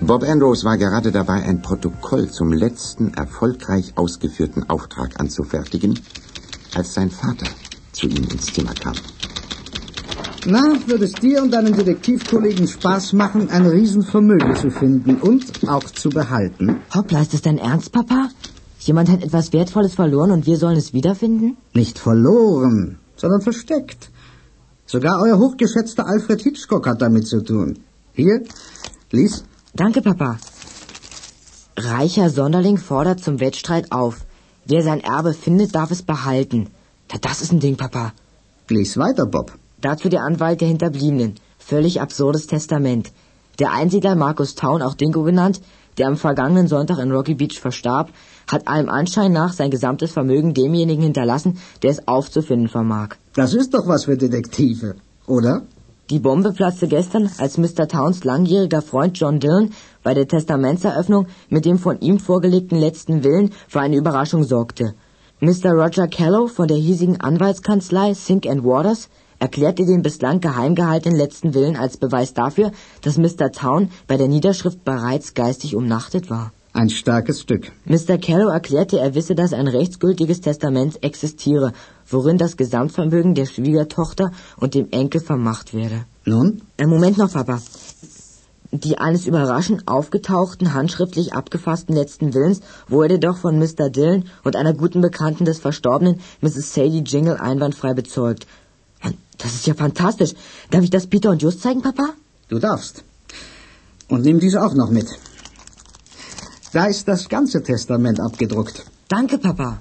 Bob Andrews war gerade dabei, ein Protokoll zum letzten erfolgreich ausgeführten Auftrag anzufertigen, als sein Vater zu ihm ins Zimmer kam. Na, würde es dir und deinen Detektivkollegen Spaß machen, ein Riesenvermögen zu finden und auch zu behalten? Hoppla, ist das dein Ernst, Papa? Jemand hat etwas Wertvolles verloren und wir sollen es wiederfinden? Nicht verloren, sondern versteckt. Sogar euer hochgeschätzter Alfred Hitchcock hat damit zu tun. Hier, lies. Danke, Papa. Reicher Sonderling fordert zum Wettstreit auf. Wer sein Erbe findet, darf es behalten. Na, das ist ein Ding, Papa. Lies weiter, Bob. Dazu der Anwalt der Hinterbliebenen. Völlig absurdes Testament. Der Einsiedler Marcus Town, auch Dingo genannt, der am vergangenen Sonntag in Rocky Beach verstarb, hat allem Anschein nach sein gesamtes Vermögen demjenigen hinterlassen, der es aufzufinden vermag. Das ist doch was für Detektive, oder? Die Bombe platzte gestern, als Mr. Towns langjähriger Freund John Dillon bei der Testamentseröffnung mit dem von ihm vorgelegten letzten Willen für eine Überraschung sorgte. Mr. Roger Callow von der hiesigen Anwaltskanzlei Sink & Waters erklärte den bislang geheim gehaltenen letzten Willen als Beweis dafür, dass Mr. Town bei der Niederschrift bereits geistig umnachtet war. Ein starkes Stück. Mr. Callow erklärte, er wisse, dass ein rechtsgültiges Testament existiere, worin das Gesamtvermögen der Schwiegertochter und dem Enkel vermacht werde. Nun? Moment noch, Papa. Die eines überraschend aufgetauchten, handschriftlich abgefassten letzten Willens wurde doch von Mr. Dillon und einer guten Bekannten des Verstorbenen, Mrs. Sadie Jingle, einwandfrei bezeugt. Das ist ja fantastisch. Darf ich das Peter und Just zeigen, Papa? Du darfst. Und nimm diese auch noch mit. Da ist das ganze Testament abgedruckt. Danke, Papa.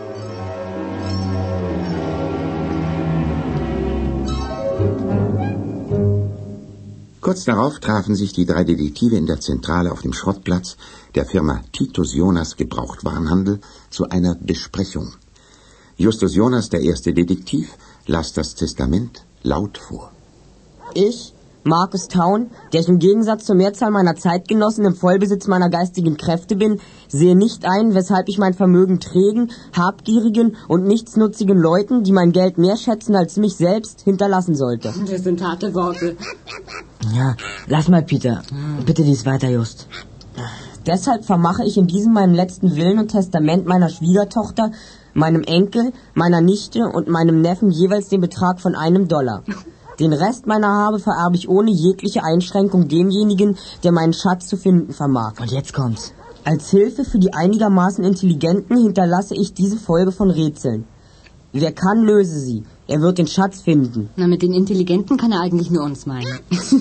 Kurz darauf trafen sich die 3 Detektive in der Zentrale auf dem Schrottplatz der Firma Titus Jonas Gebrauchtwarenhandel zu einer Besprechung. Justus Jonas, der erste Detektiv, las das Testament laut vor. Ich, Marcus Town, der ich im Gegensatz zur Mehrzahl meiner Zeitgenossen im Vollbesitz meiner geistigen Kräfte bin, sehe nicht ein, weshalb ich mein Vermögen trägen, habgierigen und nichtsnutzigen Leuten, die mein Geld mehr schätzen als mich selbst, hinterlassen sollte. Das sind harte Worte. Ja, lass mal, Peter. Bitte lies weiter, Just. Deshalb vermache ich in diesem meinem letzten Willen und Testament meiner Schwiegertochter, meinem Enkel, meiner Nichte und meinem Neffen jeweils den Betrag von $1. Den Rest meiner Habe vererbe ich ohne jegliche Einschränkung demjenigen, der meinen Schatz zu finden vermag. Und jetzt kommt's. Als Hilfe für die einigermaßen Intelligenten hinterlasse ich diese Folge von Rätseln. Wer kann, löse sie. Er wird den Schatz finden. Na, mit den Intelligenten kann er eigentlich nur uns meinen.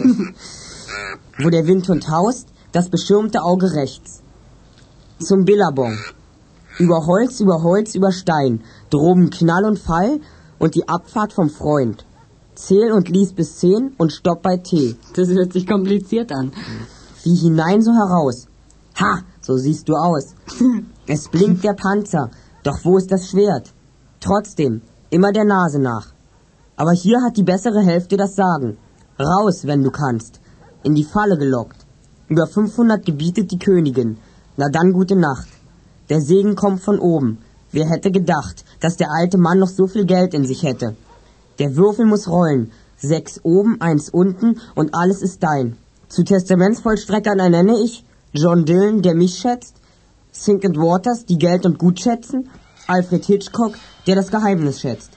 Wo der Windhund haust, das beschirmte Auge rechts. Zum Billabong. Über Holz, über Stein. Droben Knall und Fall und die Abfahrt vom Freund. Zähl und lies bis 10 und stopp bei T. Das hört sich kompliziert an. Wie hinein, so heraus. Ha, so siehst du aus. Es blinkt der Panzer, doch wo ist das Schwert? Trotzdem, immer der Nase nach. Aber hier hat die bessere Hälfte das Sagen. Raus, wenn du kannst. In die Falle gelockt. Über 500 gebietet die Königin. Na dann gute Nacht. Der Segen kommt von oben. Wer hätte gedacht, dass der alte Mann noch so viel Geld in sich hätte? Der Würfel muss rollen. 6 oben, 1 unten und alles ist dein. Zu Testamentsvollstreckern ernenne ich John Dillon, der mich schätzt, Sink & Waters, die Geld und Gut schätzen, Alfred Hitchcock, der das Geheimnis schätzt.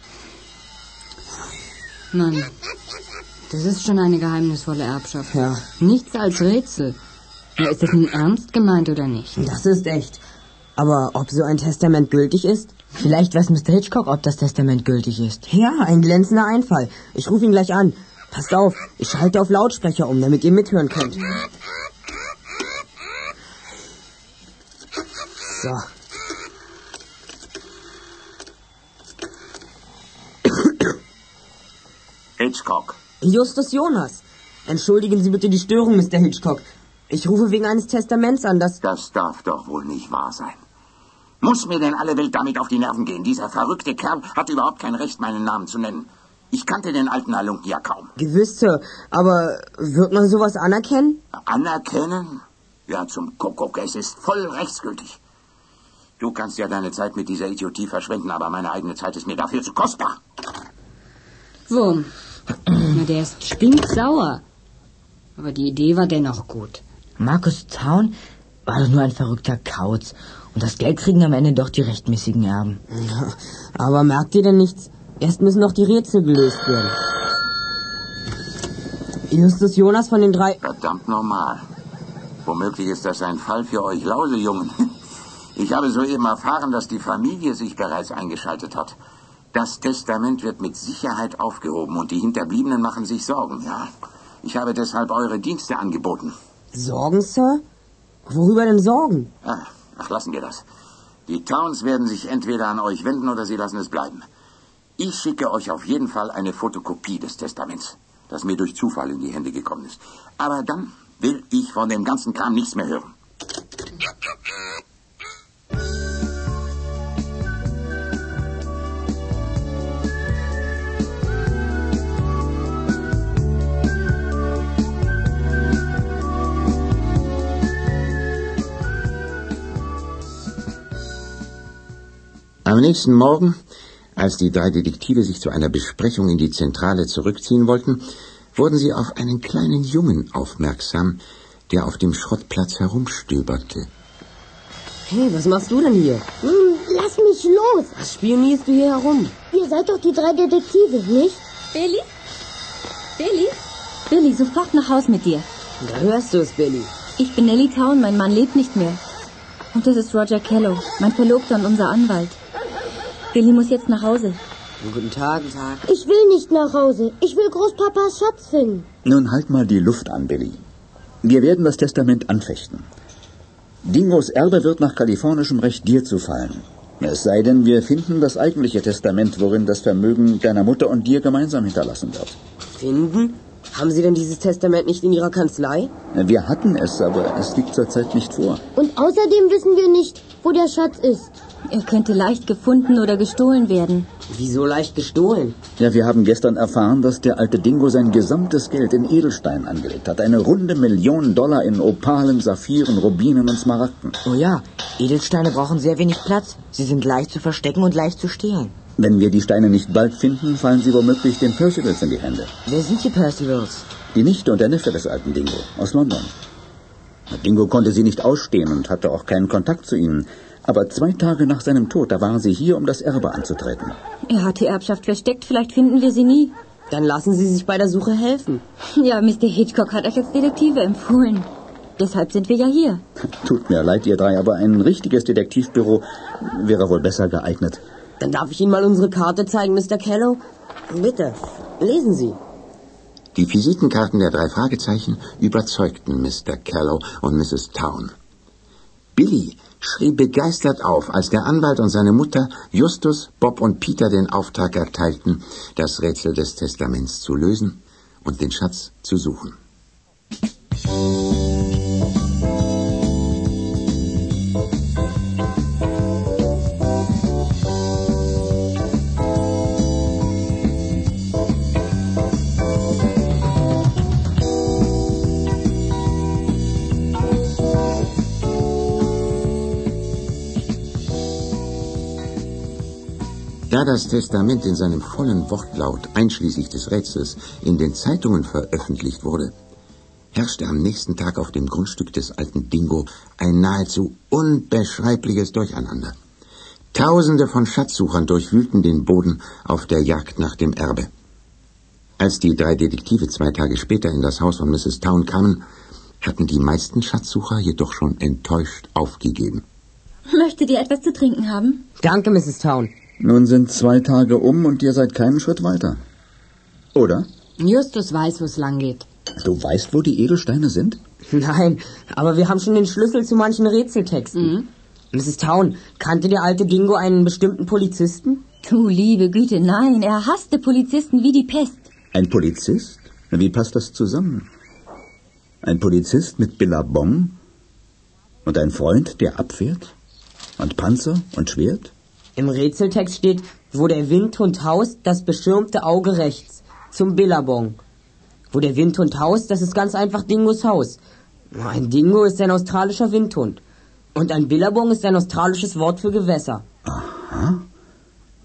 Mann, das ist schon eine geheimnisvolle Erbschaft. Ja. Nichts als Rätsel. Ja, ist das nun ernst gemeint oder nicht? Das ist echt. Aber ob so ein Testament gültig ist? Vielleicht weiß Mr. Hitchcock, ob das Testament gültig ist. Ja, ein glänzender Einfall. Ich rufe ihn gleich an. Passt auf, ich schalte auf Lautsprecher um, damit ihr mithören könnt. So. Hitchcock. Justus Jonas. Entschuldigen Sie bitte die Störung, Mr. Hitchcock. Ich rufe wegen eines Testaments an, das... Das darf doch wohl nicht wahr sein. Muss mir denn alle Welt damit auf die Nerven gehen? Dieser verrückte Kerl hat überhaupt kein Recht, meinen Namen zu nennen. Ich kannte den alten Halunken ja kaum. Gewiss, Sir. Aber wird man sowas anerkennen? Anerkennen? Ja, zum Kuckuck. Es ist voll rechtsgültig. Du kannst ja deine Zeit mit dieser Idiotie verschwenden, aber meine eigene Zeit ist mir dafür zu kostbar. So. Na, der ist stinksauer. Aber die Idee war dennoch gut. Marcus Town war doch nur ein verrückter Kauz. Und das Geld kriegen am Ende doch die rechtmäßigen Erben. Ja, aber merkt ihr denn nichts? Erst müssen noch die Rätsel gelöst werden. Justus Jonas von den 3... Verdammt normal. Womöglich ist das ein Fall für euch Lausejungen. Ich habe soeben erfahren, dass die Familie sich bereits eingeschaltet hat. Das Testament wird mit Sicherheit aufgehoben und die Hinterbliebenen machen sich Sorgen, ja. Ich habe deshalb eure Dienste angeboten. Sorgen, Sir? Worüber denn Sorgen? Ach, lassen wir das. Die Towns werden sich entweder an euch wenden oder sie lassen es bleiben. Ich schicke euch auf jeden Fall eine Fotokopie des Testaments, das mir durch Zufall in die Hände gekommen ist. Aber dann will ich von dem ganzen Kram nichts mehr hören. Am nächsten Morgen, als die 3 Detektive sich zu einer Besprechung in die Zentrale zurückziehen wollten, wurden sie auf einen kleinen Jungen aufmerksam, der auf dem Schrottplatz herumstöberte. Hey, was machst du denn hier? Lass mich los! Was spionierst du hier herum? Ihr seid doch die 3 Detektive, nicht? Billy? Billy? Billy, sofort nach Haus mit dir. Da hörst du es, Billy. Ich bin Nellie Town, mein Mann lebt nicht mehr. Und das ist Roger Kellow, mein Verlobter und unser Anwalt. Billy muss jetzt nach Hause. Guten Tag, guten Tag. Ich will nicht nach Hause. Ich will Großpapas Schatz finden. Nun halt mal die Luft an, Billy. Wir werden das Testament anfechten. Dingos Erbe wird nach kalifornischem Recht dir zufallen. Es sei denn, wir finden das eigentliche Testament, worin das Vermögen deiner Mutter und dir gemeinsam hinterlassen wird. Finden? Haben Sie denn dieses Testament nicht in Ihrer Kanzlei? Wir hatten es, aber es liegt zurzeit nicht vor. Und außerdem wissen wir nicht, wo der Schatz ist. Er könnte leicht gefunden oder gestohlen werden. Wieso leicht gestohlen? Ja, wir haben gestern erfahren, dass der alte Dingo sein gesamtes Geld in Edelstein angelegt hat. Eine runde $1 Million in Opalen, Saphiren, Rubinen und Smaragden. Oh ja, Edelsteine brauchen sehr wenig Platz. Sie sind leicht zu verstecken und leicht zu stehlen. Wenn wir die Steine nicht bald finden, fallen sie womöglich den Percivals in die Hände. Wer sind die Percivals? Die Nichte und der Neffe des alten Dingo aus London. Dingo konnte sie nicht ausstehen und hatte auch keinen Kontakt zu ihnen. Aber 2 Tage nach seinem Tod, da waren sie hier, um das Erbe anzutreten. Er hat die Erbschaft versteckt, vielleicht finden wir sie nie. Dann lassen Sie sich bei der Suche helfen. Ja, Mr. Hitchcock hat euch als Detektive empfohlen. Deshalb sind wir ja hier. Tut mir leid, ihr 3, aber ein richtiges Detektivbüro wäre wohl besser geeignet. Dann darf ich Ihnen mal unsere Karte zeigen, Mr. Kellow? Bitte, lesen Sie. Die Visitenkarten der 3 Fragezeichen überzeugten Mr. Kellow und Mrs. Town. Billy schrie begeistert auf, als der Anwalt und seine Mutter Justus, Bob und Peter den Auftrag erteilten, das Rätsel des Testaments zu lösen und den Schatz zu suchen. Da das Testament in seinem vollen Wortlaut, einschließlich des Rätsels, in den Zeitungen veröffentlicht wurde, herrschte am nächsten Tag auf dem Grundstück des alten Dingo ein nahezu unbeschreibliches Durcheinander. Tausende von Schatzsuchern durchwühlten den Boden auf der Jagd nach dem Erbe. Als die 3 Detektive 2 Tage später in das Haus von Mrs. Town kamen, hatten die meisten Schatzsucher jedoch schon enttäuscht aufgegeben. Möchtet ihr etwas zu trinken haben? Danke, Mrs. Town. Nun sind 2 Tage um und ihr seid keinen Schritt weiter. Oder? Justus weiß, wo es lang geht. Du weißt, wo die Edelsteine sind? Nein, aber wir haben schon den Schlüssel zu manchen Rätseltexten. Mrs. Town, kannte der alte Dingo einen bestimmten Polizisten? Du liebe Güte, nein, er hasste Polizisten wie die Pest. Ein Polizist? Wie passt das zusammen? Ein Polizist mit Billabong und ein Freund, der abfährt? Und Panzer und Schwert? Im Rätseltext steht, wo der Windhund haust, das beschirmte Auge rechts, zum Billabong. Wo der Windhund haust, das ist ganz einfach Dingos Haus. Ein Dingo ist ein australischer Windhund. Und ein Billabong ist ein australisches Wort für Gewässer. Aha.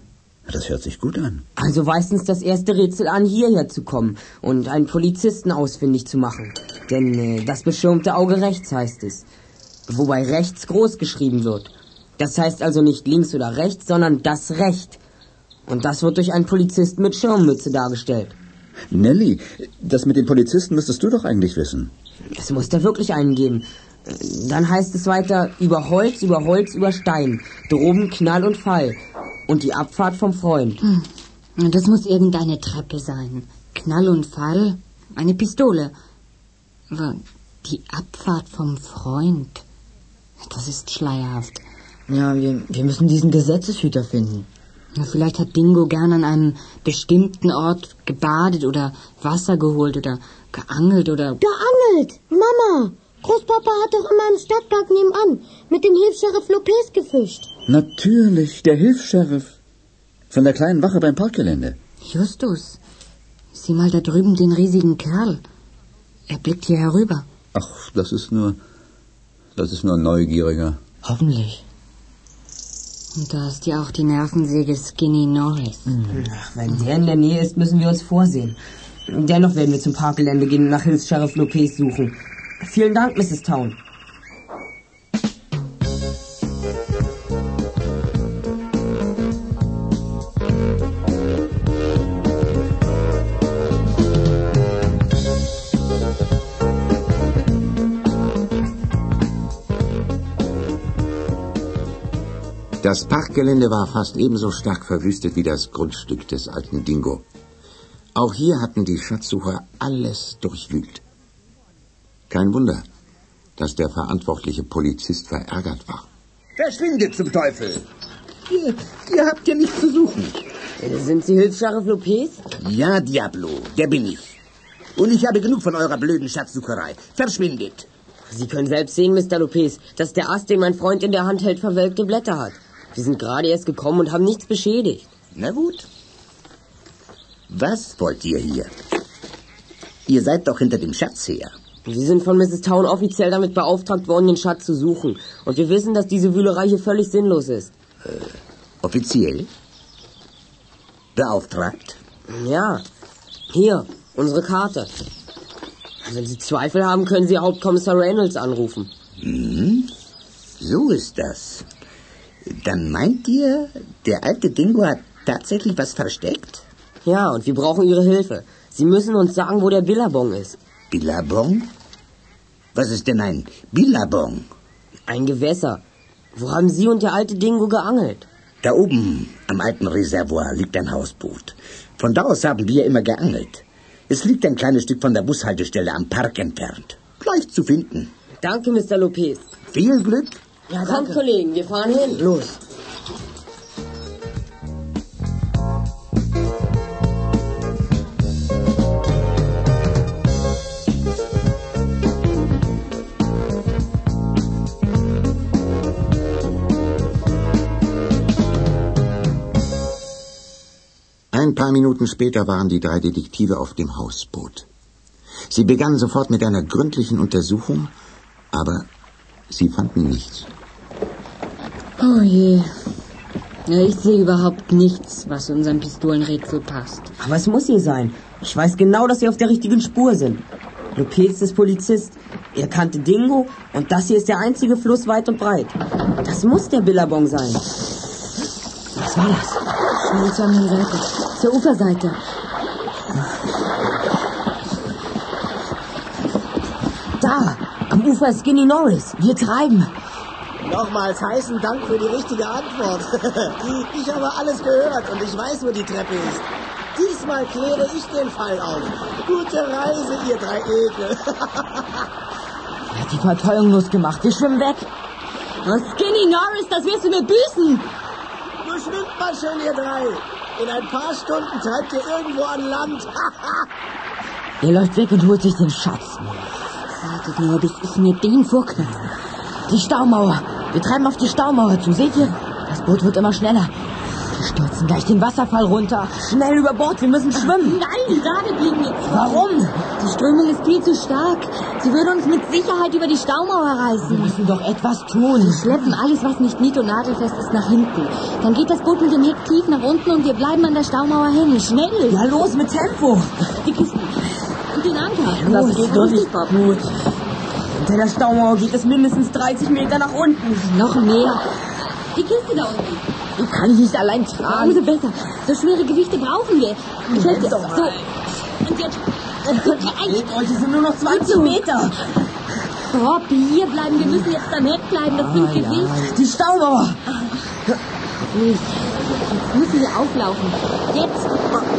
Das hört sich gut an. Also weist uns das erste Rätsel an, hierher zu kommen und einen Polizisten ausfindig zu machen. Denn das beschirmte Auge rechts heißt es. Wobei rechts groß geschrieben wird. Das heißt also nicht links oder rechts, sondern das Recht. Und das wird durch einen Polizisten mit Schirmmütze dargestellt. Nelly, das mit den Polizisten müsstest du doch eigentlich wissen. Es muss da wirklich einen geben. Dann heißt es weiter, über Holz, über Stein. Droben Knall und Fall. Und die Abfahrt vom Freund. Das muss irgendeine Treppe sein. Knall und Fall, eine Pistole. Aber die Abfahrt vom Freund, das ist schleierhaft. Ja, wir müssen diesen Gesetzeshüter finden. Na, vielleicht hat Dingo gern an einem bestimmten Ort gebadet oder Wasser geholt oder geangelt oder... Geangelt! Mama! Großpapa hat doch immer im Stadtpark nebenan mit dem Hilfs-Sheriff Lopez gefischt. Natürlich, der Hilfs-Sheriff. Von der kleinen Wache beim Parkgelände. Justus, sieh mal da drüben den riesigen Kerl. Er blickt hier herüber. Ach, das ist nur ein Neugieriger. Hoffentlich. Und da ist ja auch die Nervensäge Skinny Norris. Ach, wenn der in der Nähe ist, müssen wir uns vorsehen. Dennoch werden wir zum Parkgelände gehen und nach Hilfs-Sheriff Lopez suchen. Vielen Dank, Mrs. Town. Das Parkgelände war fast ebenso stark verwüstet wie das Grundstück des alten Dingo. Auch hier hatten die Schatzsucher alles durchwühlt. Kein Wunder, dass der verantwortliche Polizist verärgert war. Verschwindet zum Teufel! Ihr habt ja nichts zu suchen. Sind Sie Hilfs-Sheriff Lopez? Ja, Diablo, der bin ich. Und ich habe genug von eurer blöden Schatzsucherei. Verschwindet! Sie können selbst sehen, Mr. Lopez, dass der Ast, den mein Freund in der Hand hält, verwelkte Blätter hat. Wir sind gerade erst gekommen und haben nichts beschädigt. Na gut. Was wollt ihr hier? Ihr seid doch hinter dem Schatz her. Wir sind von Mrs. Town offiziell damit beauftragt worden, den Schatz zu suchen. Und wir wissen, dass diese Wühlerei hier völlig sinnlos ist. Offiziell? Beauftragt? Ja. Hier, unsere Karte. Wenn Sie Zweifel haben, können Sie Hauptkommissar Reynolds anrufen. So ist das. Dann meint ihr, der alte Dingo hat tatsächlich was versteckt? Ja, und wir brauchen Ihre Hilfe. Sie müssen uns sagen, wo der Billabong ist. Billabong? Was ist denn ein Billabong? Ein Gewässer. Wo haben Sie und der alte Dingo geangelt? Da oben am alten Reservoir liegt ein Hausboot. Von da aus haben wir immer geangelt. Es liegt ein kleines Stück von der Bushaltestelle am Park entfernt. Leicht zu finden. Danke, Mr. Lopez. Viel Glück. Ja, kommt, Kollegen, wir fahren hin. Los. Ein paar Minuten später waren die drei Detektive auf dem Hausboot. Sie begannen sofort mit einer gründlichen Untersuchung, aber sie fanden nichts. Oh je. Ja, ich sehe überhaupt nichts, was unserem Pistolenrätsel passt. Aber es muss hier sein. Ich weiß genau, dass Sie auf der richtigen Spur sind. Lopez ist Polizist. Er kannte Dingo und das hier ist der einzige Fluss weit und breit. Das muss der Billabong sein. Was war das? Schnell zur anderen Seite. Zur Uferseite. Da, am Ufer ist Skinny Norris. Wir treiben. Nochmals heißen Dank für die richtige Antwort. Ich habe alles gehört und ich weiß, wo die Treppe ist. Diesmal kläre ich den Fall auf. Gute Reise, ihr drei Ekel. Er hat die Verteuerung losgemacht. Wir schwimmen weg. Oh, Skinny Norris, das wirst du mir büßen. Nur schwimmt mal schön, ihr drei. In ein paar Stunden treibt ihr irgendwo an Land. Er läuft weg und holt sich den Schatz. Wartet nur, bis ich mir den vorknüpfe. Die Staumauer. Wir treiben auf die Staumauer zu. Seht ihr? Das Boot wird immer schneller. Wir stürzen gleich den Wasserfall runter. Schnell über Bord, wir müssen schwimmen. Nein, gerade biegen jetzt. Warum? Die Strömung ist viel zu stark. Sie würde uns mit Sicherheit über die Staumauer reißen. Wir müssen doch etwas tun. Wir schleppen alles, was nicht nied- und nagelfest ist, nach hinten. Dann geht das Boot mit dem Heck tief nach unten und wir bleiben an der Staumauer hängen. Schnell! Ja, los mit Tempo. Die Kisten und den Anker. Das geht doch nicht gut. Unter der Staumauer geht es mindestens 30 Meter nach unten. Noch mehr. Die Kiste da unten. Die kann ich nicht allein tragen. Umso besser. So schwere Gewichte brauchen wir. Ich helfe dir. So. Und jetzt... Heute sind nur noch 20 Meter. Bob, hier bleiben. Wir müssen jetzt am Heck bleiben. Das bringt Gewicht. Die Staumauer. Ruhig. Jetzt müssen wir auflaufen. Jetzt.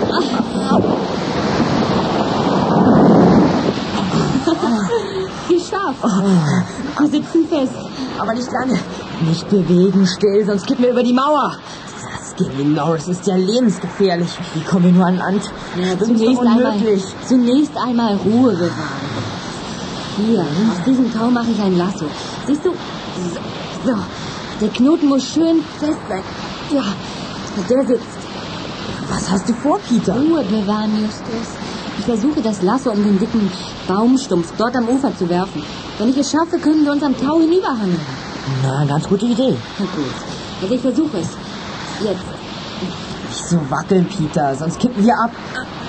Geschafft. Wir sitzen fest. Aber nicht lange. Nicht bewegen, still, sonst kippen wir über die Mauer. Skinny Norris ist ja lebensgefährlich. Wie kommen wir nur an Land? Ja, zunächst einmal Ruhe bewahren. Hier, aus diesem Tau mache ich ein Lasso. Siehst du? So, der Knoten muss schön fest sein. Ja, der sitzt. Was hast du vor, Peter? Ruhe bewahren, Justus. Ich versuche, das Lasso um den dicken Baumstumpf dort am Ufer zu werfen. Wenn ich es schaffe, können wir uns am Tau hinüberhangeln. Na, ganz gute Idee. Na gut, also ich versuche es. Jetzt. Nicht so wackeln, Peter, sonst kippen wir ab.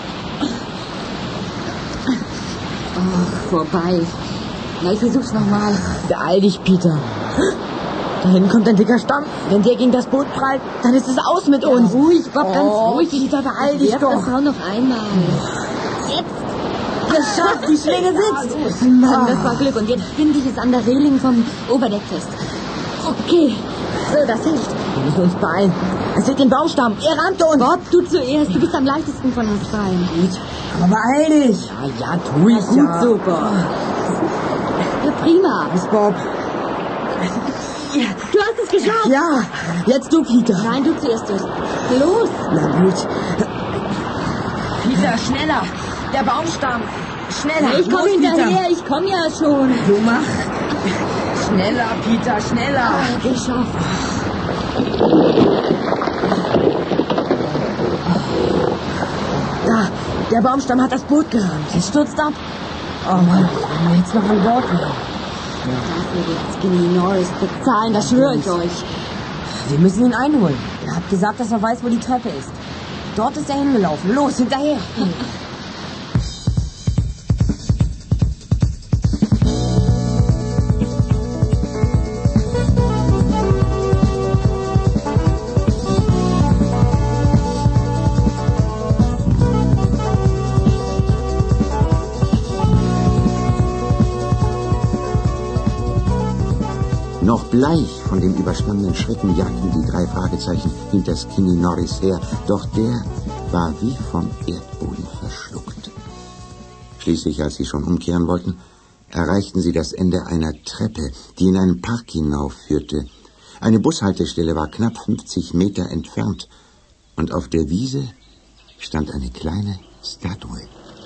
Oh, vorbei. Na, ich versuch's nochmal. Beeil dich, Peter. Da hinten kommt ein dicker Stamm. Wenn der gegen das Boot prallt, dann ist es aus mit uns. Ruhig, Bob, ganz ruhig. Peter, beeil dich doch. Das auch noch einmal. Jetzt. Geschafft, die Schlinge sitzt. Mann, das war Glück. Und jetzt binde ich es an der Reling vom Oberdeck fest. Okay. So, das hilft. Wir müssen uns beeilen. Es sieht den Baumstamm. Er rammt uns. Bob, du zuerst. Du bist am leichtesten von uns beiden. Gut. Aber beeil dich. Ja, tu ich gut, ja. Super. Ja, prima. Bis Bob. Du hast es geschafft. Ja, jetzt du, Peter. Nein, du zuerst. Los. Na gut. Peter, schneller. Der Baumstamm. Schneller. Ich komme hinterher. Ich komme ja schon. Du mach. Schneller, Peter, schneller. Geschafft. Da, der Baumstamm hat das Boot gerammt. Es stürzt ab. Oh Mann, wenn wir jetzt noch an Bord wären. Dafür wird Skinny Norris bezahlen, das schwöre ich euch. Wir müssen ihn einholen. Er hat gesagt, dass er weiß, wo die Treppe ist. Dort ist er hingelaufen. Los, hinterher. Noch bleich von dem überstandenen Schrecken jagten die 3 Fragezeichen hinter Skinny Norris her, doch der war wie vom Erdboden verschluckt. Schließlich, als sie schon umkehren wollten, erreichten sie das Ende einer Treppe, die in einen Park hinaufführte. Eine Bushaltestelle war knapp 50 Meter entfernt und auf der Wiese stand eine kleine Statue.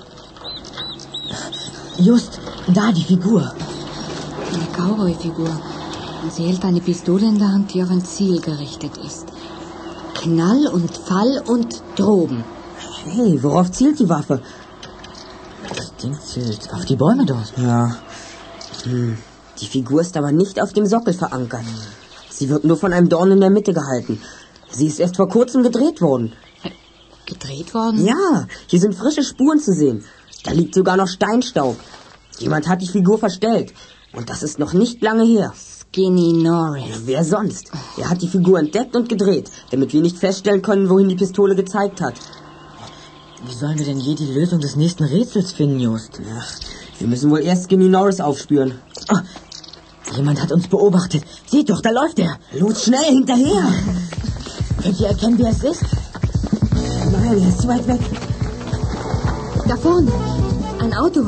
Just da die Figur. Eine Cowboy-Figur. Und sie hält eine Pistole in der Hand, die auf ein Ziel gerichtet ist. Knall und Fall und Droben. Hey, worauf zielt die Waffe? Das Ding zielt auf die Bäume dort. Ja. Die Figur ist aber nicht auf dem Sockel verankert. Sie wird nur von einem Dorn in der Mitte gehalten. Sie ist erst vor kurzem gedreht worden. Gedreht worden? Ja, hier sind frische Spuren zu sehen. Da liegt sogar noch Steinstaub. Jemand hat die Figur verstellt. Und das ist noch nicht lange her. Skinny Norris. Ja, wer sonst? Er hat die Figur entdeckt und gedreht, damit wir nicht feststellen können, wohin die Pistole gezeigt hat. Wie sollen wir denn je die Lösung des nächsten Rätsels finden, Just? Ja, wir müssen wohl erst Skinny Norris aufspüren. Oh, jemand hat uns beobachtet. Seht doch, da läuft er. Los, schnell, hinterher. Könnt ihr erkennen, wer es ist? Nein, er ist zu weit weg. Da vorne. Ein Auto.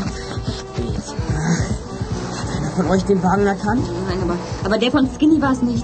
Von euch den Wagen erkannt? Nein, aber der von Skinny war es nicht.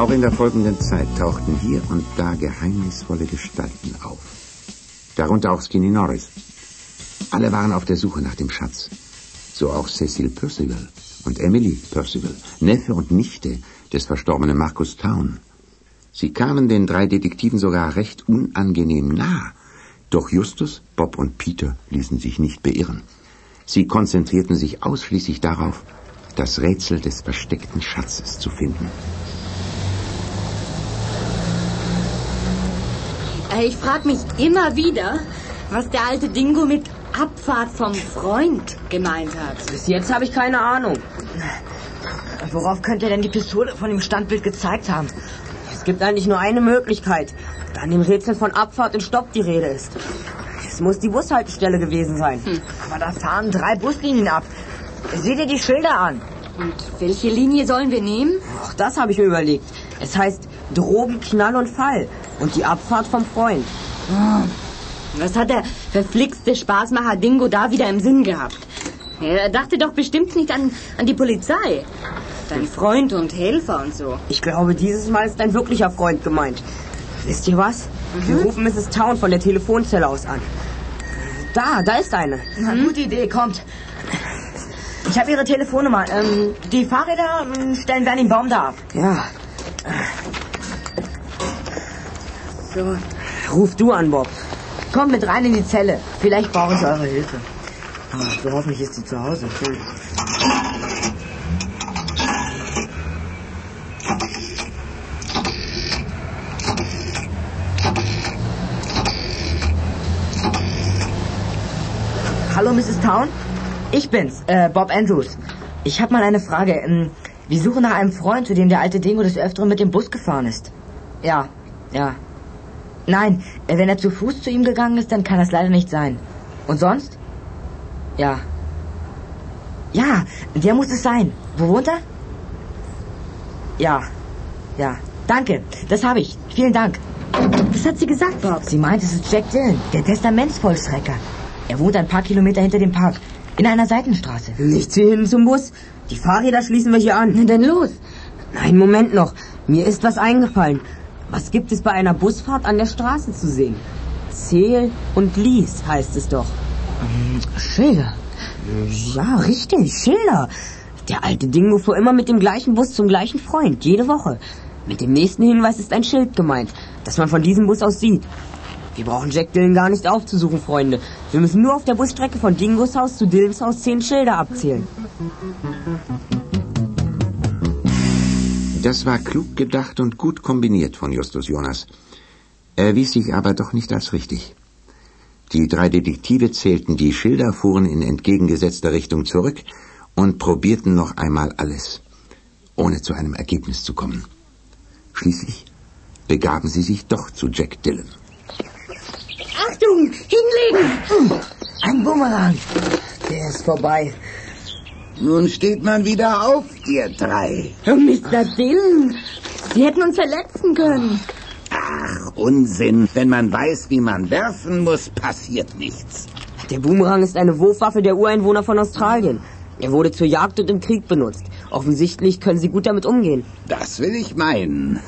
Auch in der folgenden Zeit tauchten hier und da geheimnisvolle Gestalten auf. Darunter auch Skinny Norris. Alle waren auf der Suche nach dem Schatz. So auch Cecil Percival und Emily Percival, Neffe und Nichte des verstorbenen Marcus Town. Sie kamen den 3 Detektiven sogar recht unangenehm nah. Doch Justus, Bob und Peter ließen sich nicht beirren. Sie konzentrierten sich ausschließlich darauf, das Rätsel des versteckten Schatzes zu finden. Ich frage mich immer wieder, was der alte Dingo mit Abfahrt vom Freund gemeint hat. Bis jetzt habe ich keine Ahnung. Worauf könnte er denn die Pistole von dem Standbild gezeigt haben? Es gibt eigentlich nur eine Möglichkeit, da an dem Rätsel von Abfahrt und Stopp die Rede ist. Es muss die Bushaltestelle gewesen sein. Aber da fahren 3 Buslinien ab. Sieh dir die Schilder an. Und welche Linie sollen wir nehmen? Ach, das habe ich mir überlegt. Es heißt Drogen, Knall und Fall. Und die Abfahrt vom Freund. Was hat der verflixte Spaßmacher Dingo da wieder im Sinn gehabt? Er dachte doch bestimmt nicht an die Polizei. Dein Freund und Helfer und so. Ich glaube, dieses Mal ist ein wirklicher Freund gemeint. Wisst ihr was? Wir rufen Mrs. Town von der Telefonzelle aus an. Da ist eine. Na, gute Idee, kommt. Ich habe Ihre Telefonnummer. Die Fahrräder stellen wir an den Baum da ab. Ja. So. Ruf du an, Bob. Kommt mit rein in die Zelle. Vielleicht brauchen Sie eure Hilfe. Aber so hoffentlich ist sie zu Hause. Hallo, Mrs. Town? Ich bin's, Bob Andrews. Ich habe mal eine Frage. Wir suchen nach einem Freund, zu dem der alte Dingo des Öfteren mit dem Bus gefahren ist. Ja. Nein, wenn er zu Fuß zu ihm gegangen ist, dann kann das leider nicht sein. Und sonst? Ja, der muss es sein. Wo wohnt er? Ja. Danke, das habe ich. Vielen Dank. Was hat sie gesagt, Bob? Sie meint, es ist Jack Dillon, der Testamentsvollstrecker. Er wohnt ein paar Kilometer hinter dem Park, in einer Seitenstraße. Nicht hier hin zum Bus. Die Fahrräder schließen wir hier an. Na dann los. Nein, Moment noch. Mir ist was eingefallen. Was gibt es bei einer Busfahrt an der Straße zu sehen? Zähl und lies, heißt es doch. Schilder. Ja, richtig, Schilder. Der alte Dingo fuhr immer mit dem gleichen Bus zum gleichen Freund, jede Woche. Mit dem nächsten Hinweis ist ein Schild gemeint, das man von diesem Bus aus sieht. Wir brauchen Jack Dillon gar nicht aufzusuchen, Freunde. Wir müssen nur auf der Busstrecke von Dingos Haus zu Dillons Haus 10 Schilder abzählen. Das war klug gedacht und gut kombiniert von Justus Jonas. Erwies sich aber doch nicht als richtig. Die 3 Detektive zählten die Schilder, fuhren in entgegengesetzter Richtung zurück und probierten noch einmal alles, ohne zu einem Ergebnis zu kommen. Schließlich begaben sie sich doch zu Jack Dillon. Achtung, hinlegen! Ein Bumerang. Der ist vorbei. Nun steht man wieder auf, ihr 3. Mr. Dillon, Sie hätten uns verletzen können. Ach, Unsinn. Wenn man weiß, wie man werfen muss, passiert nichts. Der Boomerang ist eine Wurfwaffe der Ureinwohner von Australien. Er wurde zur Jagd und im Krieg benutzt. Offensichtlich können Sie gut damit umgehen. Das will ich meinen.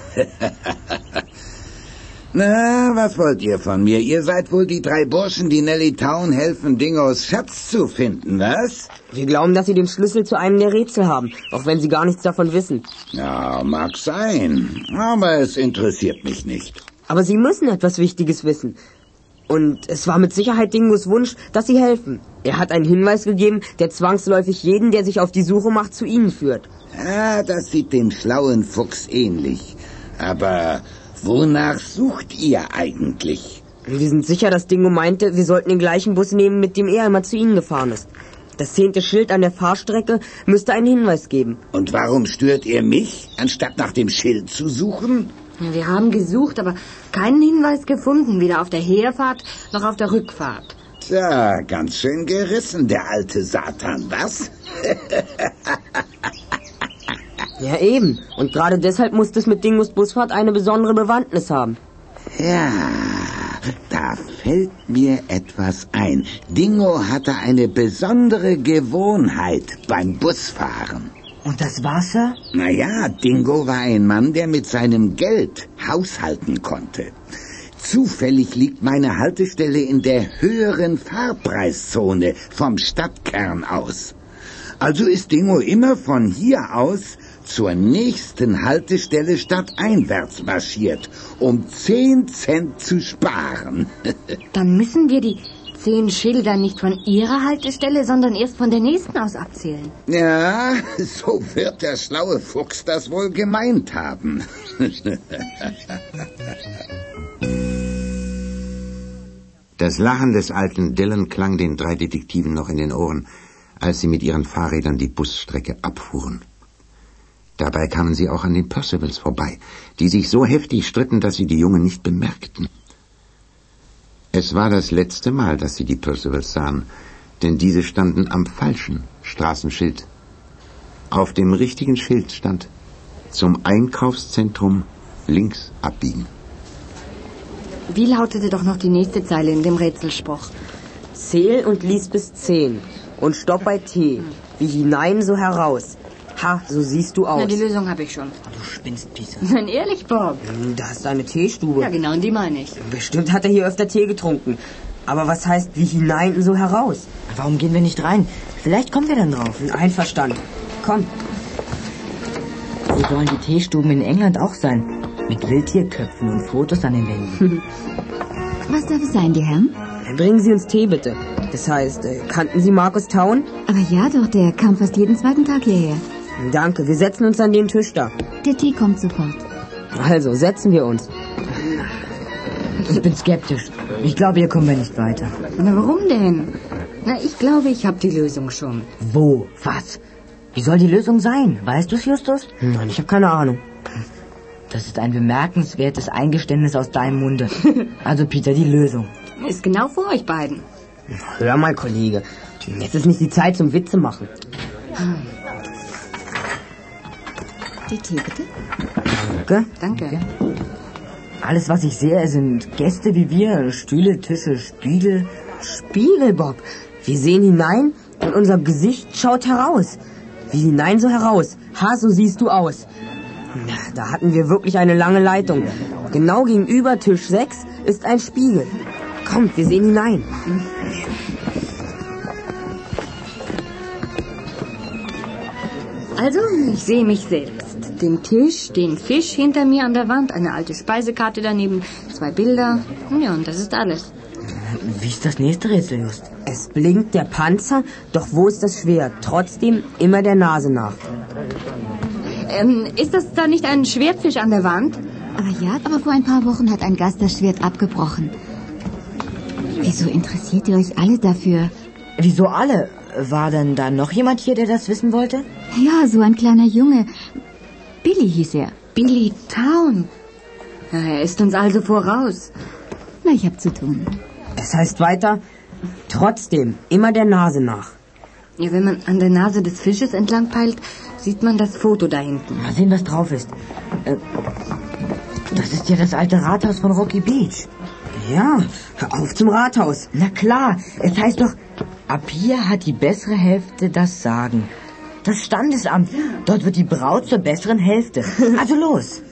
Na, was wollt ihr von mir? Ihr seid wohl die 3 Burschen, die Nellie Town helfen, Dingos Schatz zu finden, was? Wir glauben, dass Sie den Schlüssel zu einem der Rätsel haben, auch wenn Sie gar nichts davon wissen. Ja, mag sein, aber es interessiert mich nicht. Aber Sie müssen etwas Wichtiges wissen. Und es war mit Sicherheit Dingos Wunsch, dass Sie helfen. Er hat einen Hinweis gegeben, der zwangsläufig jeden, der sich auf die Suche macht, zu Ihnen führt. Ja, das sieht dem schlauen Fuchs ähnlich. Aber wonach sucht ihr eigentlich? Wir sind sicher, dass Dingo meinte, wir sollten den gleichen Bus nehmen, mit dem er immer zu Ihnen gefahren ist. Das 10. Schild an der Fahrstrecke müsste einen Hinweis geben. Und warum stört ihr mich, anstatt nach dem Schild zu suchen? Wir haben gesucht, aber keinen Hinweis gefunden, weder auf der Herfahrt noch auf der Rückfahrt. Tja, ganz schön gerissen, der alte Satan, was? Ja, eben. Und gerade deshalb muss es mit Dingos Busfahrt eine besondere Bewandtnis haben. Ja, da fällt mir etwas ein. Dingo hatte eine besondere Gewohnheit beim Busfahren. Und das war's, Sir? Naja, Dingo war ein Mann, der mit seinem Geld haushalten konnte. Zufällig liegt meine Haltestelle in der höheren Fahrpreiszone vom Stadtkern aus. Also ist Dingo immer von hier aus zur nächsten Haltestelle stadteinwärts marschiert, um 10 Cent zu sparen. Dann müssen wir die 10 Schilder nicht von Ihrer Haltestelle, sondern erst von der nächsten aus abzählen. Ja, so wird der schlaue Fuchs das wohl gemeint haben. Das Lachen des alten Dillon klang den 3 Detektiven noch in den Ohren, als sie mit ihren Fahrrädern die Busstrecke abfuhren. Dabei kamen sie auch an den Percivals vorbei, die sich so heftig stritten, dass sie die Jungen nicht bemerkten. Es war das letzte Mal, dass sie die Percivals sahen, denn diese standen am falschen Straßenschild. Auf dem richtigen Schild stand: zum Einkaufszentrum links abbiegen. Wie lautete doch noch die nächste Zeile in dem Rätselspruch? Zähl und lies bis 10 und stopp bei T. Wie hinein, so heraus. Ha, so siehst du aus. Na, die Lösung habe ich schon. Du spinnst, Peter. Nein, ehrlich, Bob. Da ist eine Teestube. Ja, genau, und die meine ich. Bestimmt hat er hier öfter Tee getrunken. Aber was heißt wie hinein, so heraus? Warum gehen wir nicht rein? Vielleicht kommen wir dann drauf. Einverstanden. Komm. So sollen die Teestuben in England auch sein. Mit Wildtierköpfen und Fotos an den Wänden. Was darf es sein, die Herren? Bringen Sie uns Tee, bitte. Das heißt, kannten Sie Markus Town? Aber ja doch, der kam fast jeden zweiten Tag hierher. Danke, wir setzen uns an den Tisch da. Der Tee kommt sofort. Also, setzen wir uns. Ich bin skeptisch. Ich glaube, hier kommen wir nicht weiter. Na, warum denn? Na, ich glaube, ich habe die Lösung schon. Wo? Was? Wie soll die Lösung sein? Weißt du's, Justus? Nein, ich habe keine Ahnung. Das ist ein bemerkenswertes Eingeständnis aus deinem Munde. Also, Peter, die Lösung. Ist genau vor euch beiden. Hör mal, Kollege. Jetzt ist nicht die Zeit zum Witze machen. Die Tee, bitte. Danke. Danke. Alles, was ich sehe, sind Gäste wie wir. Stühle, Tische, Spiegel. Spiegel, Bob. Wir sehen hinein und unser Gesicht schaut heraus. Wie hinein, so heraus. Ha, so siehst du aus. Da hatten wir wirklich eine lange Leitung. Genau gegenüber Tisch 6 ist ein Spiegel. Kommt, wir sehen hinein. Also, ich sehe mich selbst. Den Tisch, den Fisch hinter mir an der Wand, eine alte Speisekarte daneben, 2 Bilder. Ja, und das ist alles. Wie ist das nächste Rätsel, Just? Es blinkt der Panzer, doch wo ist das Schwert? Trotzdem immer der Nase nach. Ist das da nicht ein Schwertfisch an der Wand? Aber vor ein paar Wochen hat ein Gast das Schwert abgebrochen. Wieso interessiert ihr euch alle dafür? Wieso alle? War denn da noch jemand hier, der das wissen wollte? Ja, so ein kleiner Junge. Billy hieß er. Billy Town. Ja, er ist uns also voraus. Na, ich hab zu tun. Es heißt weiter, trotzdem immer der Nase nach. Ja, wenn man an der Nase des Fisches entlang peilt, sieht man das Foto da hinten. Mal sehen, was drauf ist. Das ist ja das alte Rathaus von Rocky Beach. Ja, auf zum Rathaus. Na klar, es heißt doch, ab hier hat die bessere Hälfte das Sagen. Das Standesamt, dort wird die Braut zur besseren Hälfte. Also los.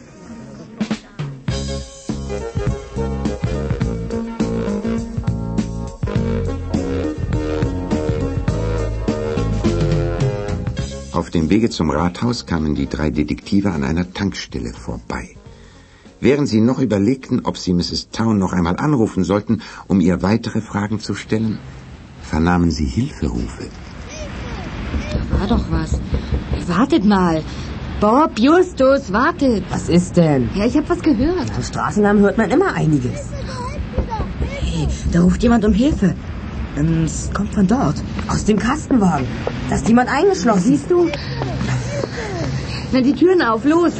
Auf dem Wege zum Rathaus kamen die 3 Detektive an einer Tankstelle vorbei. Während sie noch überlegten, ob sie Mrs. Town noch einmal anrufen sollten, um ihr weitere Fragen zu stellen, vernahmen sie Hilferufe. Da war doch was. Wartet mal. Bob, Justus, wartet. Was ist denn? Ja, ich habe was gehört. Am Straßenlärm hört man immer einiges. Hey, da ruft jemand um Hilfe. Es kommt von dort. Aus dem Kastenwagen. Da ist jemand eingeschlossen. Siehst du? Na, die Türen auf, los.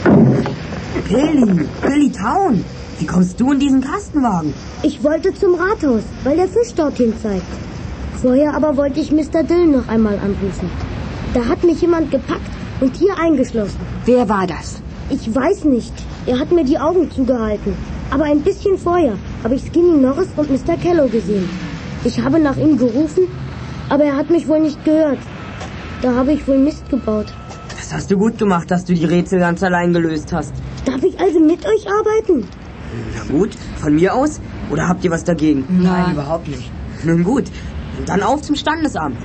Billy Town. Wie kommst du in diesen Kastenwagen? Ich wollte zum Rathaus, weil der Fisch dorthin zeigt. Vorher aber wollte ich Mr. Dillon noch einmal anrufen. Da hat mich jemand gepackt und hier eingeschlossen. Wer war das? Ich weiß nicht. Er hat mir die Augen zugehalten. Aber ein bisschen vorher habe ich Skinny Norris und Mr. Kello gesehen. Ich habe nach ihm gerufen, aber er hat mich wohl nicht gehört. Da habe ich wohl Mist gebaut. Das hast du gut gemacht, dass du die Rätsel ganz allein gelöst hast. Darf ich also mit euch arbeiten? Na gut, von mir aus? Oder habt ihr was dagegen? Nein, überhaupt nicht. Nun gut, dann auf zum Standesamt.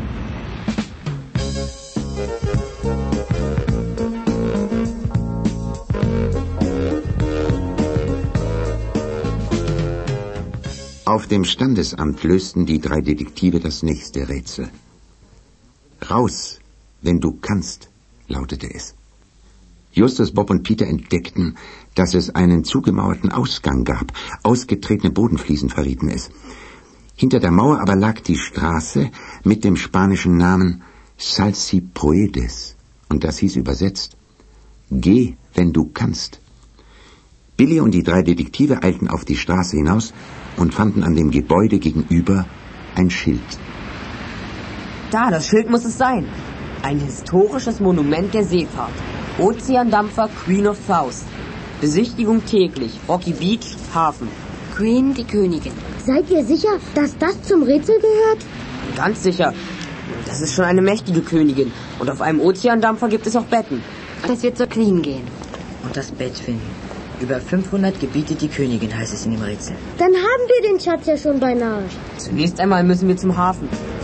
Auf dem Standesamt lösten die 3 Detektive das nächste Rätsel. Raus, wenn du kannst, lautete es. Justus, Bob und Peter entdeckten, dass es einen zugemauerten Ausgang gab. Ausgetretene Bodenfliesen verrieten es. Hinter der Mauer aber lag die Straße mit dem spanischen Namen Salsipuedes. Und das hieß übersetzt: Geh, wenn du kannst. Billy und die 3 Detektive eilten auf die Straße hinaus und fanden an dem Gebäude gegenüber ein Schild. Da, das Schild muss es sein. Ein historisches Monument der Seefahrt. Ozeandampfer Queen of South. Besichtigung täglich. Rocky Beach, Hafen. Queen, die Königin. Seid ihr sicher, dass das zum Rätsel gehört? Ganz sicher. Das ist schon eine mächtige Königin. Und auf einem Ozeandampfer gibt es auch Betten. Das wird zur Queen gehen. Und das Bett finden. Über 500 gebietet die Königin, heißt es in dem Rätsel. Dann haben wir den Schatz ja schon beinahe. Zunächst einmal müssen wir zum Hafen.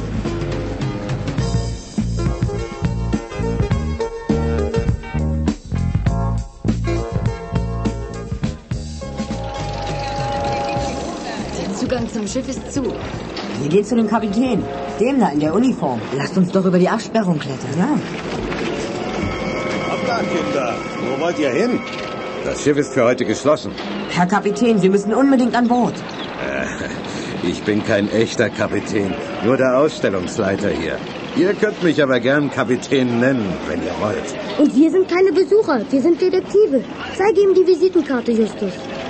Der Zugang zum Schiff ist zu. Wir gehen zu dem Kapitän. Dem da in der Uniform. Lasst uns doch über die Absperrung klettern. Ja. Hoppla, Kinder. Wo wollt ihr hin? Das Schiff ist für heute geschlossen. Herr Kapitän, wir müssen unbedingt an Bord. Ich bin kein echter Kapitän, nur der Ausstellungsleiter hier. Ihr könnt mich aber gern Kapitän nennen, wenn ihr wollt. Und wir sind keine Besucher, wir sind Detektive. Zeige ihm die Visitenkarte, Justus.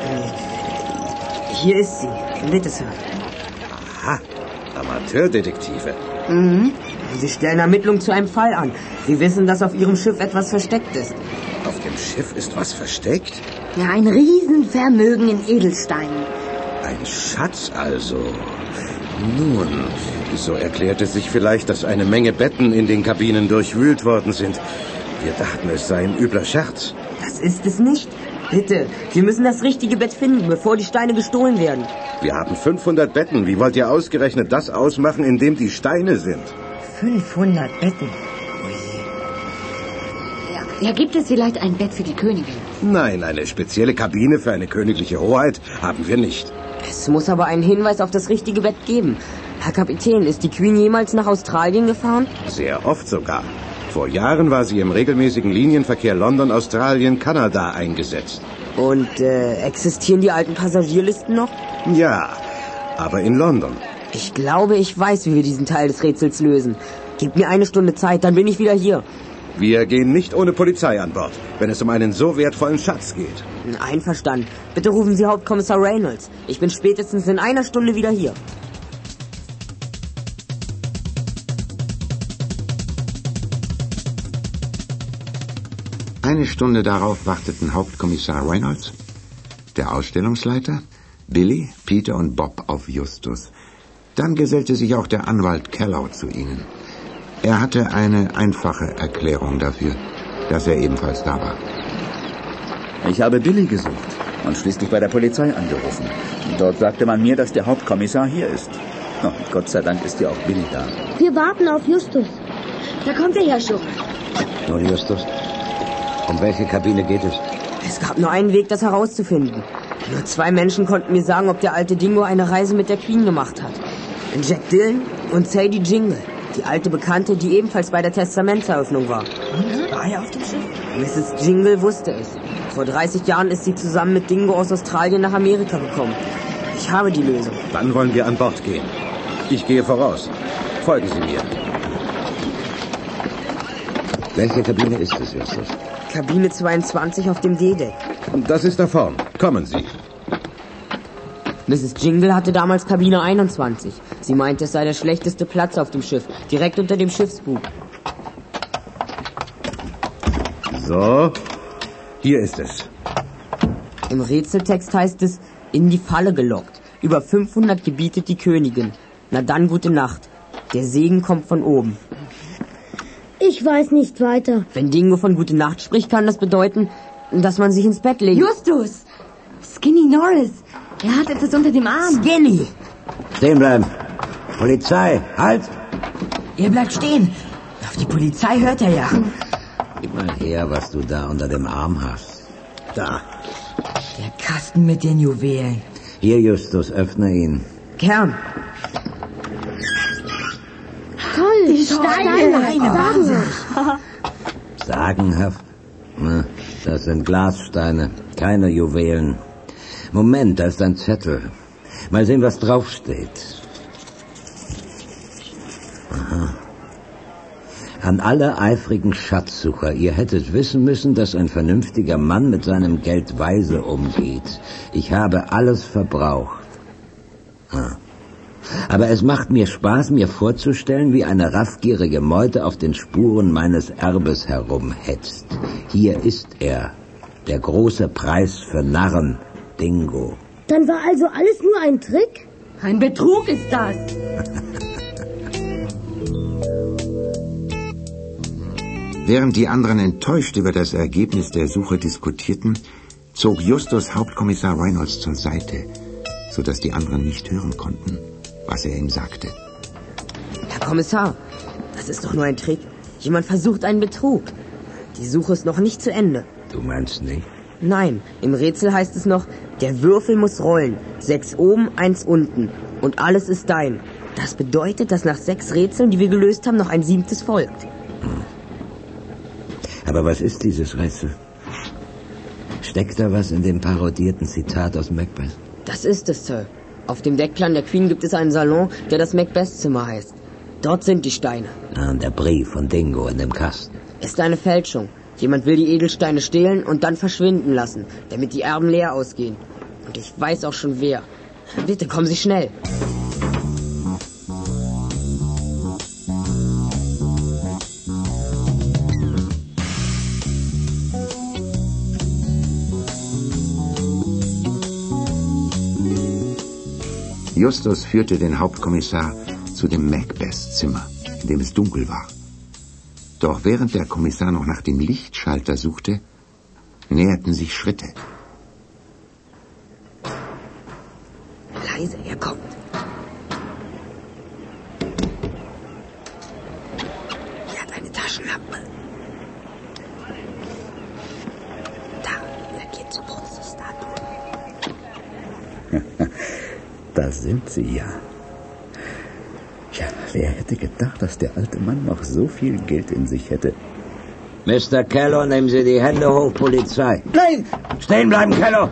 Hier ist sie. Bitte, Sir. Aha, Amateurdetektive. Mhm. Sie stellen Ermittlungen zu einem Fall an. Sie wissen, dass auf Ihrem Schiff etwas versteckt ist. Auf dem Schiff ist was versteckt? Ja, ein Riesenvermögen in Edelsteinen. Ein Schatz also. Nun, so erklärt es sich vielleicht, dass eine Menge Betten in den Kabinen durchwühlt worden sind. Wir dachten, es sei ein übler Scherz. Das ist es nicht. Bitte, wir müssen das richtige Bett finden, bevor die Steine gestohlen werden. Wir haben 500 Betten. Wie wollt ihr ausgerechnet das ausmachen, in dem die Steine sind? 500 Betten. Ja, gibt es vielleicht ein Bett für die Königin? Nein, eine spezielle Kabine für eine königliche Hoheit haben wir nicht. Es muss aber einen Hinweis auf das richtige Bett geben. Herr Kapitän, ist die Queen jemals nach Australien gefahren? Sehr oft sogar. Vor Jahren war sie im regelmäßigen Linienverkehr London, Australien, Kanada eingesetzt. Und existieren die alten Passagierlisten noch? Ja, aber in London. Ich glaube, ich weiß, wie wir diesen Teil des Rätsels lösen. Gebt mir 1 Stunde Zeit, dann bin ich wieder hier. Wir gehen nicht ohne Polizei an Bord, wenn es um einen so wertvollen Schatz geht. Einverstanden. Bitte rufen Sie Hauptkommissar Reynolds. Ich bin spätestens in 1 Stunde wieder hier. Eine Stunde darauf warteten Hauptkommissar Reynolds, der Ausstellungsleiter, Billy, Peter und Bob auf Justus. Dann gesellte sich auch der Anwalt Callow zu ihnen. Er hatte eine einfache Erklärung dafür, dass er ebenfalls da war. Ich habe Billy gesucht und schließlich bei der Polizei angerufen. Dort sagte man mir, dass der Hauptkommissar hier ist. Oh, Gott sei Dank ist ja auch Billy da. Wir warten auf Justus. Da kommt er ja schon. Nun, Justus, um welche Kabine geht es? Es gab nur einen Weg, das herauszufinden. Nur 2 Menschen konnten mir sagen, ob der alte Dingo eine Reise mit der Queen gemacht hat. Jack Dillon und Sadie Jingle, die alte Bekannte, die ebenfalls bei der Testamentseröffnung war. War er auf dem Schiff? Mrs. Jingle wusste es. Vor 30 Jahren ist sie zusammen mit Dingo aus Australien nach Amerika gekommen. Ich habe die Lösung. Dann wollen wir an Bord gehen. Ich gehe voraus. Folgen Sie mir. Welche Kabine ist es, Justus? Kabine 22 auf dem D-Deck. Das ist da vorn. Kommen Sie. Mrs. Jingle hatte damals Kabine 21. Sie meinte, es sei der schlechteste Platz auf dem Schiff, direkt unter dem Schiffsbug. So, hier ist es. Im Rätseltext heißt es, in die Falle gelockt. Über 500 gebietet die Königin. Na dann, gute Nacht. Der Segen kommt von oben. Ich weiß nicht weiter. Wenn Dingo von Gute Nacht spricht, kann das bedeuten, dass man sich ins Bett legt. Justus! Skinny Norris! Er hat etwas unter dem Arm. Skinny! Stehen bleiben. Polizei, halt! Ihr bleibt stehen. Auf die Polizei hört er ja. Gib mal her, was du da unter dem Arm hast. Da. Der Kasten mit den Juwelen. Hier, Justus, öffne ihn. Gern. Toll, die Steine. Sagenhaft. Na, das sind Glassteine, keine Juwelen. Moment, da ist ein Zettel. Mal sehen, was draufsteht. Aha. An alle eifrigen Schatzsucher, ihr hättet wissen müssen, dass ein vernünftiger Mann mit seinem Geld weise umgeht. Ich habe alles verbraucht. Aber es macht mir Spaß, mir vorzustellen, wie eine raffgierige Meute auf den Spuren meines Erbes herumhetzt. Hier ist er, der große Preis für Narren, Dingo. Dann war also alles nur ein Trick? Ein Betrug ist das. Während die anderen enttäuscht über das Ergebnis der Suche diskutierten, zog Justus Hauptkommissar Reynolds zur Seite, sodass die anderen nicht hören konnten, was er ihm sagte. Herr Kommissar, das ist doch nur ein Trick. Jemand versucht einen Betrug. Die Suche ist noch nicht zu Ende. Du meinst nicht? Nein, im Rätsel heißt es noch, der Würfel muss rollen. 6 oben, 1 unten. Und alles ist dein. Das bedeutet, dass nach 6 Rätseln, die wir gelöst haben, noch ein 7. folgt. Aber was ist dieses Rätsel? Steckt da was in dem parodierten Zitat aus Macbeth? Das ist es, Sir. Auf dem Deckplan der Queen gibt es einen Salon, der das Macbeth-Zimmer heißt. Dort sind die Steine. Und der Brief von Dingo in dem Kasten. Ist eine Fälschung. Jemand will die Edelsteine stehlen und dann verschwinden lassen, damit die Erben leer ausgehen. Und ich weiß auch schon wer. Bitte, kommen Sie schnell. Justus führte den Hauptkommissar zu dem Macbeth-Zimmer, in dem es dunkel war. Doch während der Kommissar noch nach dem Lichtschalter suchte, näherten sich Schritte. Leise, er kommt. Er hat eine Taschenlampe. Da, er geht zur Bronzestatue. Da sind sie ja. Ja, wer hätte gedacht, dass der alte Mann noch so viel Geld in sich hätte? Mr. Kello, nehmen Sie die Hände hoch, Polizei. Nein! Stehen bleiben, Kello!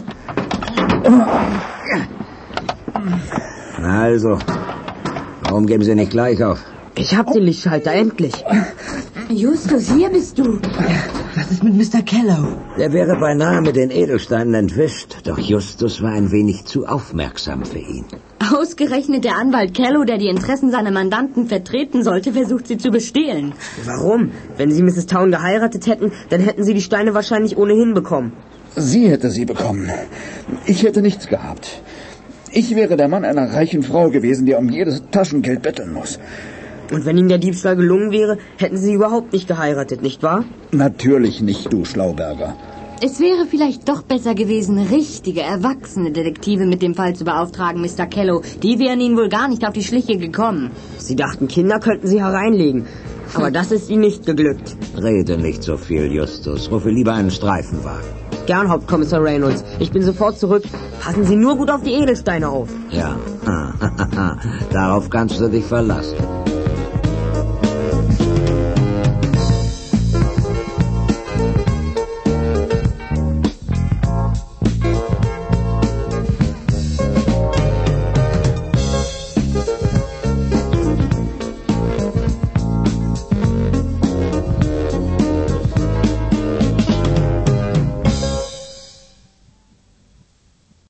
Also, warum geben Sie nicht gleich auf? Ich hab den Lichtschalter, endlich. Justus, hier bist du. Was ist mit Mr. Kello? Der wäre beinahe mit den Edelsteinen entwischt, doch Justus war ein wenig zu aufmerksam für ihn. Ausgerechnet der Anwalt Kello, der die Interessen seiner Mandanten vertreten sollte, versucht sie zu bestehlen. Warum? Wenn Sie Mrs. Town geheiratet hätten, dann hätten Sie die Steine wahrscheinlich ohnehin bekommen. Sie hätte sie bekommen. Ich hätte nichts gehabt. Ich wäre der Mann einer reichen Frau gewesen, der um jedes Taschengeld betteln muss. Und wenn Ihnen der Diebstahl gelungen wäre, hätten Sie überhaupt nicht geheiratet, nicht wahr? Natürlich nicht, du Schlauberger. Es wäre vielleicht doch besser gewesen, richtige, erwachsene Detektive mit dem Fall zu beauftragen, Mr. Kello. Die wären Ihnen wohl gar nicht auf die Schliche gekommen. Sie dachten, Kinder könnten Sie hereinlegen. Aber das ist Ihnen nicht geglückt. Rede nicht so viel, Justus. Rufe lieber einen Streifenwagen. Gern, Hauptkommissar Reynolds. Ich bin sofort zurück. Passen Sie nur gut auf die Edelsteine auf. Ja, darauf kannst du dich verlassen.